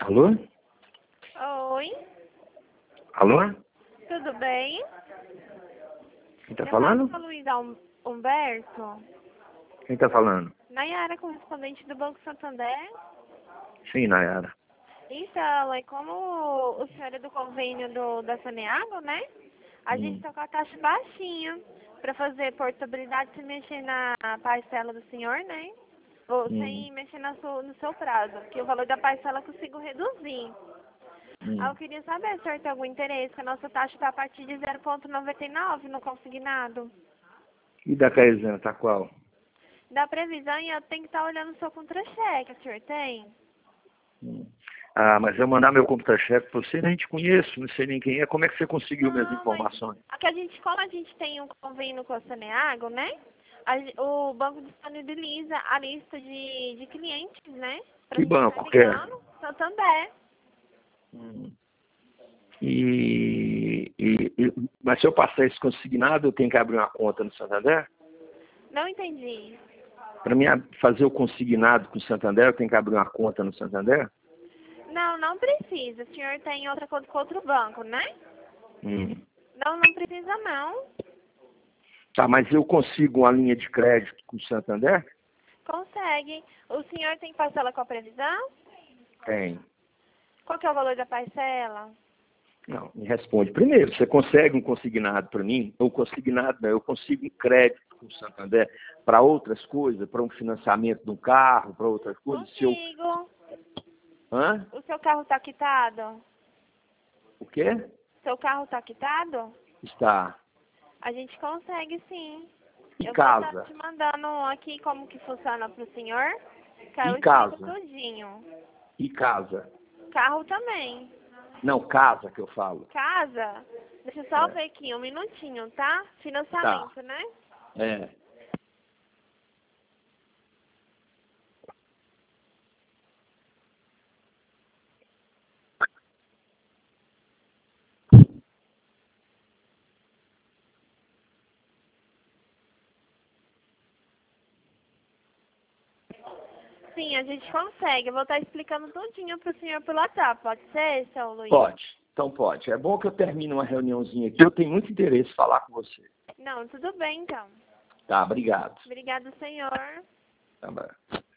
Alô? Oi, Alô? tudo bem? Quem tá Eu falando? falo com a Luísa Humberto, Quem tá falando? Nayara, correspondente do Banco Santander. Sim, Nayara. Então, é como o senhor é do convênio da Saneago, né? A gente tá com a taxa baixinha para fazer portabilidade sem mexer na parcela do senhor, né? Ou sem mexer no seu prazo, porque o valor da parcela eu consigo reduzir. Eu queria saber se o senhor tem algum interesse, que a nossa taxa está a partir de 0,99 no consignado. E da Caizena, tá qual? Da previsão, e eu tenho que estar olhando o seu contra-cheque, o senhor tem? Ah, mas eu mandar meu contra-cheque pra você, nem te conheço, não sei nem quem é. Como é que você conseguiu minhas Não, mas informações? como a gente tem um convênio com a Saneago, né? O banco disponibiliza a lista de clientes, né? Pra Que gente estar banco que é? ligando. Santander. Mas se eu passar esse consignado, eu tenho que abrir uma conta no Santander? Não entendi. Para mim fazer o consignado com o Santander, eu tenho que abrir uma conta no Santander? Não, não precisa. O senhor tem outra conta com outro banco, né? Hum. Não precisa não. Tá, mas eu consigo uma linha de crédito com o Santander? Consegue. O senhor tem parcela com a previsão? Tem. Qual que é o valor da parcela? Não, me responde. Primeiro, você consegue um consignado para mim? Ou consignado, não, eu consigo um crédito com o Santander para outras coisas, para um financiamento de um carro, para outras coisas? Consigo. Hã? O seu carro está quitado? O quê? Seu carro está quitado? Está. A gente consegue sim. E Eu vou estar casa? te mandando aqui como que funciona pro senhor. Que E eu explico casa? tudinho. E casa? Carro também. Não, casa que eu falo. Casa? Deixa eu só É. ver aqui um minutinho, tá? Tá. Financiamento, né? É. Sim, a gente consegue. Eu vou estar explicando tudinho pro senhor pelo WhatsApp. Pode ser, seu Luiz? Pode. Então pode. É bom que eu termine uma reuniãozinha aqui. Eu tenho muito interesse em falar com você. Não, tudo bem então. Tá, obrigado. Obrigado, senhor. Tá bom.